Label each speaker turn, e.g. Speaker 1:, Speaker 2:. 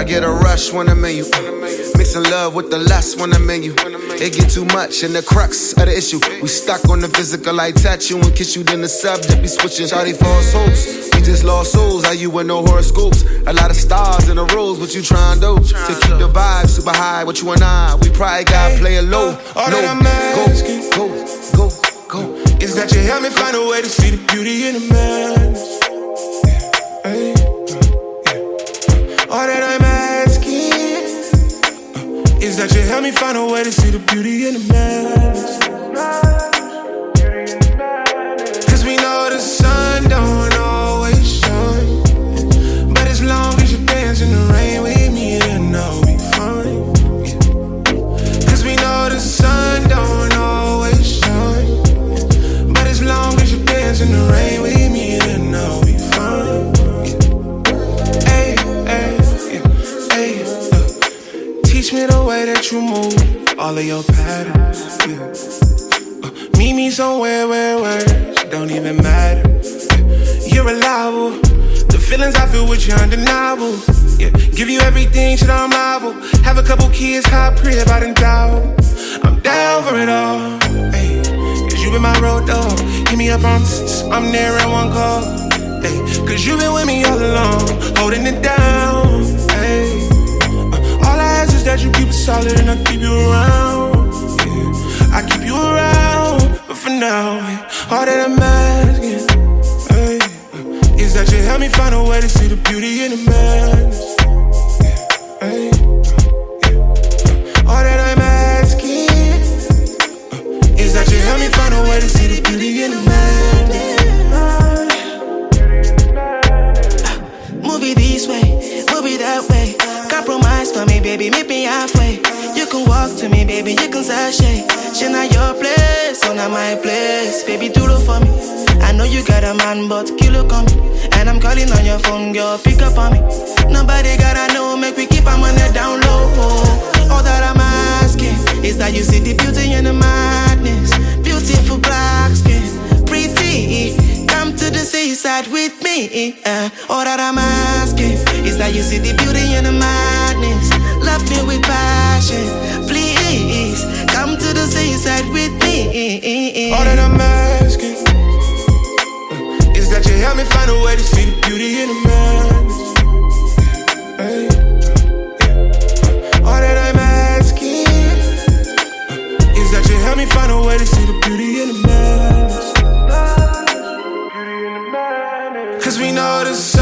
Speaker 1: I get a rush when I'm in you. Mixing love with the lust when I'm in you. It get too much and the crux of the issue. We stuck on the physical like tattoo and kiss you, then the subject be switching. Shawty false hopes. We just lost souls. How you with no horoscopes? A lot of stars in the rules. What you trying to do? To keep the vibe super high. What you and I? We probably gotta play it low.
Speaker 2: All that I'm asking,
Speaker 1: go.
Speaker 2: Is that you help me find a way to see the beauty in the madness. All that I'm asking is that you help me find a way to see the beauty in the madness. Cause we know the sun don't always shine, but as long as you dance in the rain with me, then I'll be fine. Cause we know the sun don't always shine, but as long as you dance in the rain with me, then I'll be fine. Teach me the way that you move, all of your patterns, yeah. Meet me somewhere where words don't even matter, yeah. You're reliable, the feelings I feel with you undeniable, yeah. Give you everything, shit, I'm liable. Have a couple kids, hot crib, I done doubt. I'm down for it all, hey. Cause you been my road dog. Hit me up on I'm there in one call, hey. Cause you been with me all along, holding it down, hey. That you keep it solid and I keep you around, yeah. I keep you around, but for now, yeah, all that I'm asking, hey, is that you help me find a way to see the beauty in the madness, hey, yeah. All that I'm asking is that you help me find a way to see the beauty in the madness.
Speaker 3: Move it this way, move it that way. Compromise for me, baby, meet me halfway. You can walk to me, baby, you can sashay. She not your place, so not my place. Baby, do it for me. I know you got a man, but kilo come. And I'm calling on your phone, girl, pick up on me. Nobody gotta know, make we keep our money down low. All that I'm asking is that you see the beauty in the madness. Beautiful black skin, pretty. Come to the seaside with me, all that I'm asking is that you see the beauty in the madness. Love me with passion, please. Come to the seaside with me.
Speaker 2: All that I'm asking is that you help me find a way to see the beauty in the madness, hey. All that I'm asking is that you help me find a way to see the beauty in the madness. Cause we know this